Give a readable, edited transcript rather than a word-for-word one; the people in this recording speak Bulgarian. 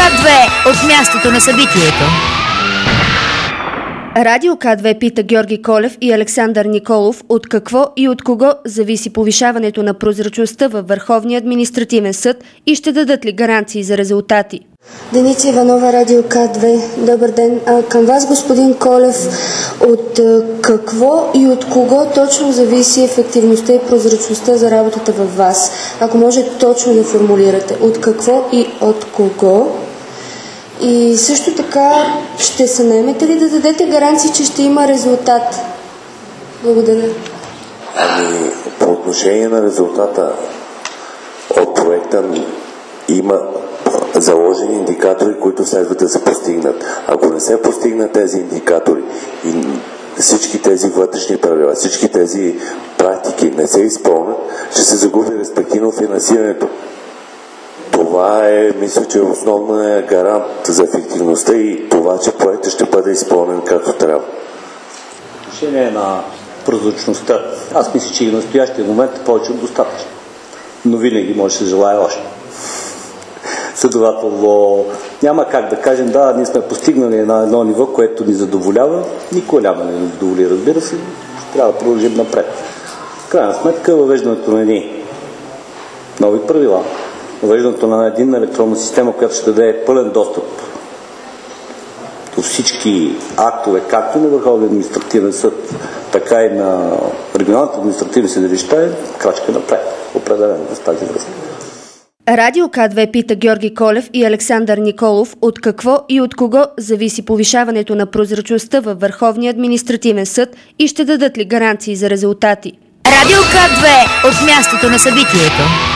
К2 от мястото на събитието. Радио К2 пита Георги Колев и Александър Николов от какво и от кого зависи повишаването на прозрачността във Върховния административен съд и ще дадат ли гаранции за резултати. Деница Иванова, Радио К2. Добър ден. Към вас, господин Колев, от какво и от кого точно зависи ефективността и прозрачността за работата във вас? Ако може точно да формулирате. От какво и от кого? И също така, ще се наемете ли да дадете гаранции, че ще има резултат? Благодаря. По отношение на резултата от проекта има заложени индикатори, които следва да се постигнат. Ако не се постигнат тези индикатори и всички тези вътрешни правила, всички тези практики не се изпълнят, ще се загуби респективно финансирането. Това е, мисля, че основният гарант за ефективността и това, че проектът ще бъде изпълнен както трябва. Отношение на прозрачността. Аз мисля, че и в настоящия момент е повече от достатъчно. Но винаги може да се желае още. Следователно, няма как да кажем, да, ние сме постигнали на едно ниво, което ни задоволява. Никой няма да ни задоволи, разбира се. Трябва да продължим напред. В крайна сметка, въвеждането на едни нови правила, въвеждането на една електронна система, която ще даде пълен достъп до всички актове, както на Върховния административен съд, така и на регионалните административни съдилища, е крачка напред, определено с тази връзка. Радио К2 пита Георги Колев и Александър Николов от какво и от кого зависи повишаването на прозрачността във Върховния административен съд и ще дадат ли гаранции за резултати. Радио К2 от мястото на събитието.